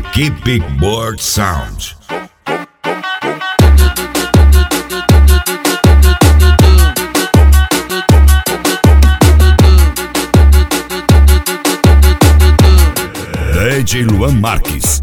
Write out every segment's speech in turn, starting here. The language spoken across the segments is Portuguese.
Equipe Board Sound. DJ Luan Marques.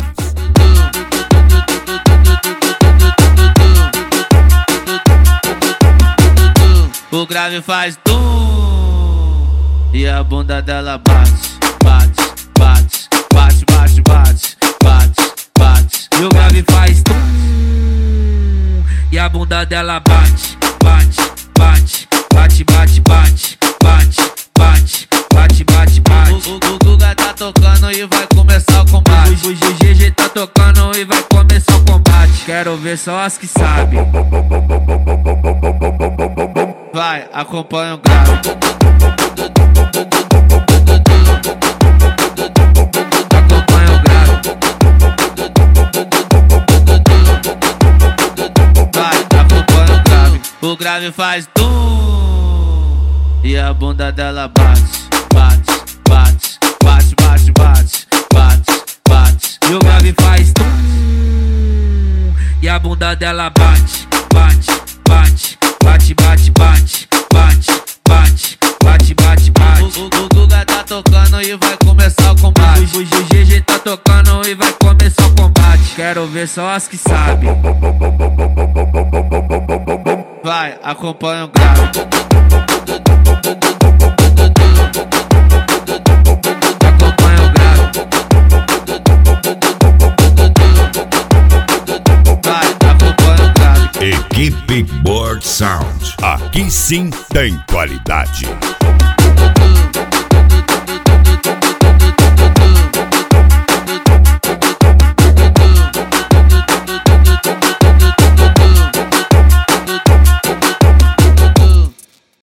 O grave faz tum e a bunda dela bate, bate, bate, bate, bate, bate, bate, bate. E o grave faz tum e a bunda dela bate, bate, bate, bate, bate, bate, bate, bate, bate, bate, bate. O Guga tá tocando e vai começar o combate. O GG tá tocando e vai começar o combate. Quero ver só as que sabem. Vai, acompanha o grave. Acompanha o grave. Vai, acompanha o grave. O grave faz tum e a bunda dela bate, bate, bate, bate, bate, bate, bate, bate. E o grave faz tum e a bunda dela bate, bate, bate, bate, bate, bate, bate, bate, bate, bate, bate. O Guga tá tocando e vai começar o combate. O GG tá tocando e vai começar o combate. Quero ver só as que sabem. Vai, acompanha o grave. Acompanha o grave. Vai, acompanha o grave. Equipe Board Sound. Aqui sim tem qualidade.